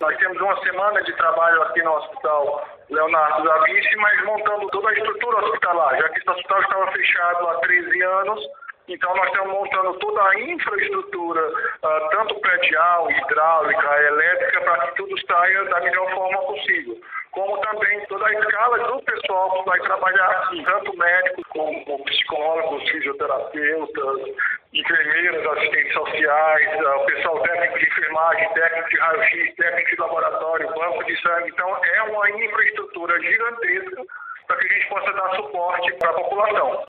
Nós temos uma semana de trabalho aqui no Hospital Leonardo da Vinci, mas montando toda a estrutura hospitalar, já que esse hospital estava fechado há 13 anos. Então, nós estamos montando toda a infraestrutura, tanto predial, hidráulica, elétrica, para que tudo saia da melhor forma possível. Como também toda a escala do pessoal que vai trabalhar aqui, tanto médicos como psicólogos, fisioterapeutas, enfermeiras, assistentes sociais, o pessoal técnico de enfermagem, técnico de raio-x, técnico de laboratório, banco de sangue. Então, é uma infraestrutura gigantesca para que a gente possa dar suporte para a população.